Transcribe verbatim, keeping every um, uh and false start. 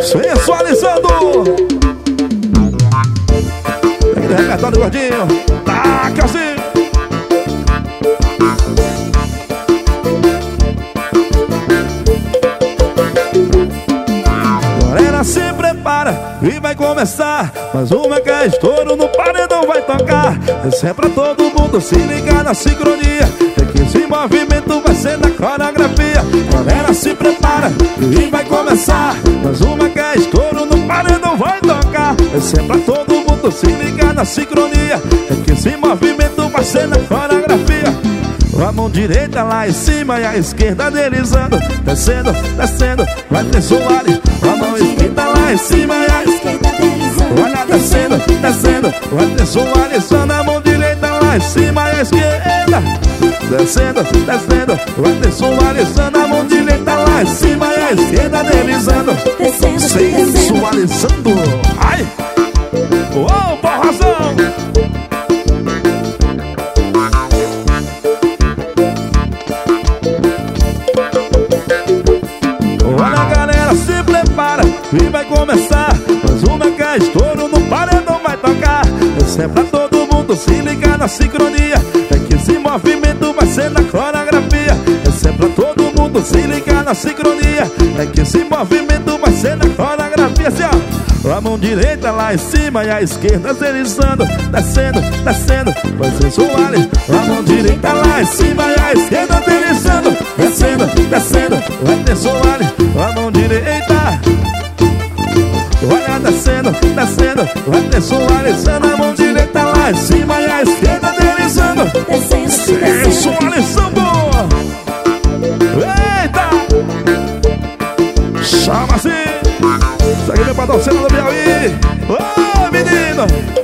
Sensualizando. Aquele repertório gordinho. Taca assim. Galera, se prepara e vai começar mais uma que é estouro no paredão vai tocar. Esse é pra todo mundo se ligar na sincronia, é que esse movimento vai ser na coreografia. Galera, se prepara e vai começar mais uma que é estouro no paredão vai tocar. Esse é pra todo mundo se ligar na sincronia, é que esse movimento vai ser na coreografia. A mão direita lá em cima e a esquerda deslizando, descendo, descendo, vai ter suave. A mão esquerda lá em cima e a esquerda deslizando, olha, descendo, descendo, vai ter suavizando. A mão direita lá em cima e a esquerda descendo, descendo, vai ter suavizando. A mão direita lá em cima e a esquerda deslizando, sensualizando. Ai! Uou, porrazão! Olha, galera, se prepara e vai começar mais uma que é estouro no paredão vai tocar. Esse é pra todo mundo se ligar na sincronia, é que esse movimento vai ser na coreografia. Esse é pra todo mundo se ligar na sincronia, é que esse movimento vai ser na coreografia. Assim, ó, a mão direita lá em cima e a esquerda deslizando, descendo, descendo, vai ser suave. A mão direita lá em cima e a esquerda deslizando, descendo, descendo, vai ter suave. A mão direita, olha, descendo, descendo, vai ter suavizando. A mão direita lá em cima e a esquerda deslizando, sensualizando. Eita! Chama assim. Isso aqui é pra torcida do Piauí. Ô, menino!